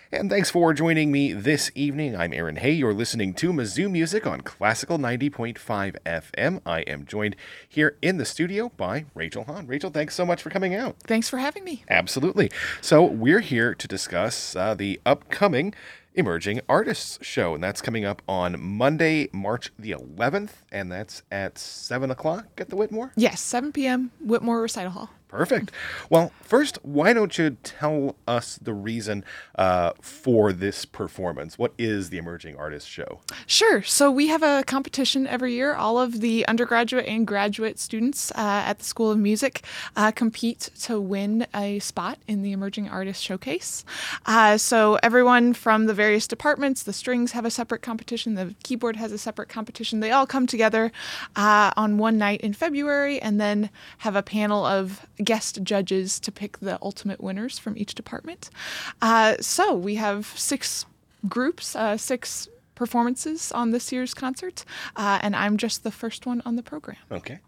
And thanks for joining me this evening. I'm Aaron Hay. You're listening to Mizzou Music on Classical 90.5 FM. I am joined here in the studio by Rachel Hahn. Rachel, thanks so much for coming out. Thanks for having me. Absolutely. So we're here to discuss the upcoming Emerging Artists Show, and that's coming up on Monday, March the 11th, and that's at 7 o'clock at the Whitmore? Yes, 7 p.m., Whitmore Recital Hall. Perfect. Well, first, why don't you tell us the reason for this performance? What is the Emerging Artists Show? Sure. So we have a competition every year. All of the undergraduate and graduate students at the School of Music compete to win a spot in the Emerging Artists Showcase. So everyone from the various departments, the strings have a separate competition, the keyboard has a separate competition. They all come together on one night in February and then have a panel of guest judges to pick the ultimate winners from each department. So we have 6 groups, 6 performances on this year's concert, and I'm just the first one on the program. Okay.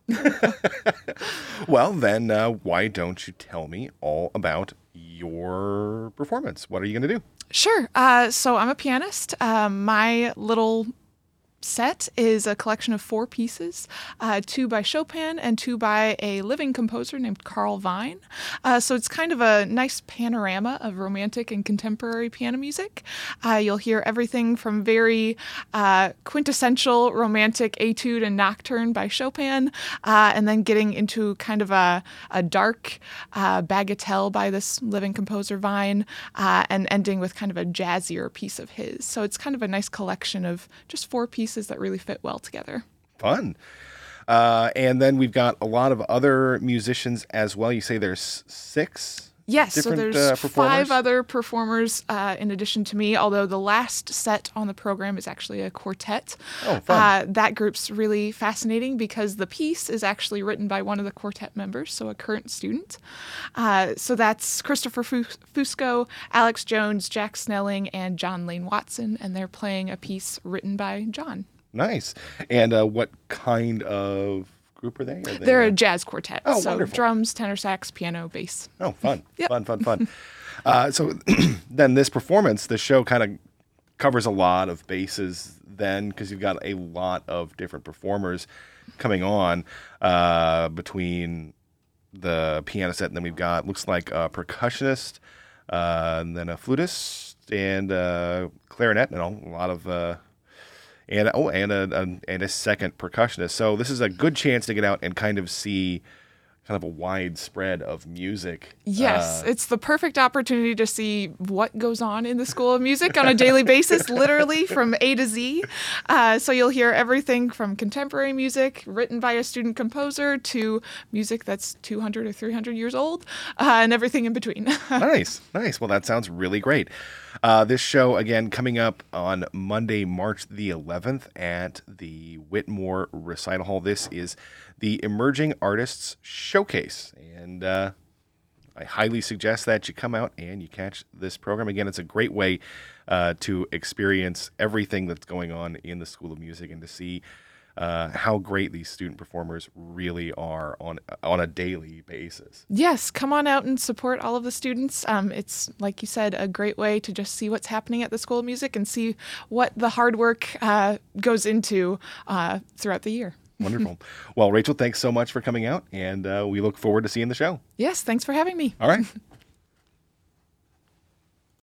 Well, then why don't you tell me all about your performance? What are you going to do? Sure. So I'm a pianist. My little set is a collection of 4 pieces, 2 by Chopin and 2 by a living composer named Carl Vine. So it's kind of a nice panorama of romantic and contemporary piano music. You'll hear everything from very quintessential romantic etude and nocturne by Chopin, and then getting into kind of a dark bagatelle by this living composer Vine, and ending with kind of a jazzier piece of his. So it's kind of a nice collection of just 4 pieces that really fit well together. Fun. And then we've got a lot of other musicians as well. You say there's 6? Yes, so there's 5 performers? other performers in addition to me, although the last set on the program is actually a quartet. Oh, fun. That group's really fascinating because the piece is actually written by one of the quartet members, so a current student. So that's Christopher Fusco, Alex Jones, Jack Snelling, and John Lane Watson, and they're playing a piece written by John. Nice. And what kind of group are they? They're a jazz quartet. Oh, so wonderful. Drums, tenor sax, piano, bass. Oh, fun. Yep. Fun. So then this performance, the show kind of covers a lot of bases then because you've got a lot of different performers coming on between the piano set, and then we've got, looks like a percussionist, and then a flutist, and clarinet, and a lot of... And a second percussionist. So this is a good chance to get out and kind of see kind of a wide spread of music. Yes, it's the perfect opportunity to see what goes on in the School of Music on a daily basis, literally from A to Z. So you'll hear everything from contemporary music written by a student composer to music that's 200 or 300 years old, and everything in between. Nice. Well, that sounds really great. This show, again, coming up on Monday, March the 11th at the Whitmore Recital Hall. This is the Emerging Artists Showcase. And I highly suggest that you come out and you catch this program. Again, it's a great way to experience everything that's going on in the School of Music and to see how great these student performers really are on a daily basis. Yes, come on out and support all of the students. It's, like you said, a great way to just see what's happening at the School of Music and see what the hard work goes into throughout the year. Wonderful. Well, Rachel, thanks so much for coming out, and we look forward to seeing the show. Yes, thanks for having me. All right.